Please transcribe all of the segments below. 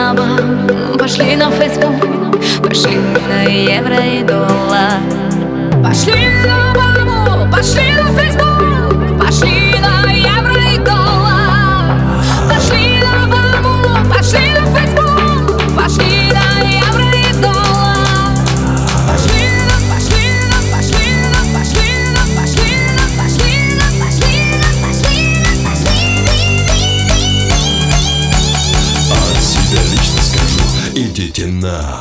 на бам, пошли на Facebook, пошли на евро и доллар. Пошли на баму, пошли на Facebook, пошли на евро и доллар. Пошли на баму, пошли на Facebook, пошли на евро и доллар. Пошли на, пошли на, пошли на, пошли на, пошли на, пошли на, пошли на, пошли на, пошли на. От себя лично скажу, идите на.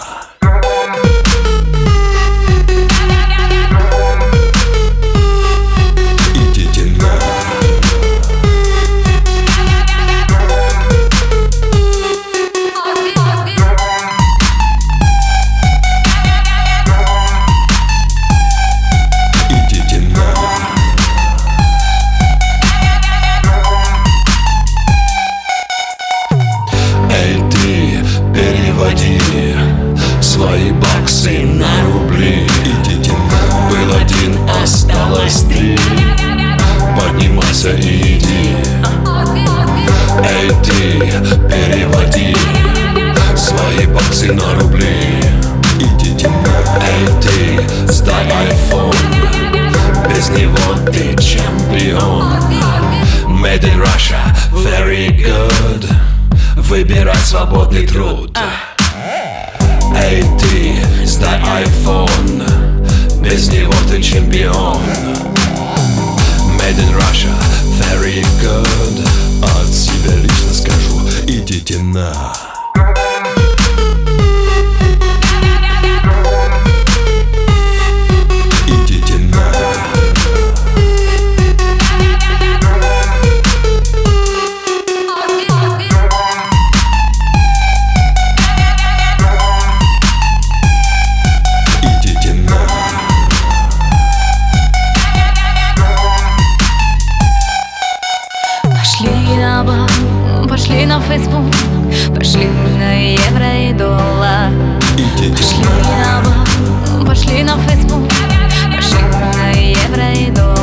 Переводи свои баксы на рубли. Идите на. Был один, осталось три. Поднимайся и иди. Эй ты, переводи свои баксы на рубли. Идите на. Эй ты, сдай iPhone, без него ты чемпион. Made in Russia, very good. Выбирай свободный труд. Эй ты, сдай iPhone, без него ты чемпион. Made in Russia, very good. От себя лично скажу, идите на. Пошли на бам, пошли на Facebook, пошли на евро и доллар. Пошли на бам, пошли на Facebook, пошли на евро и доллар.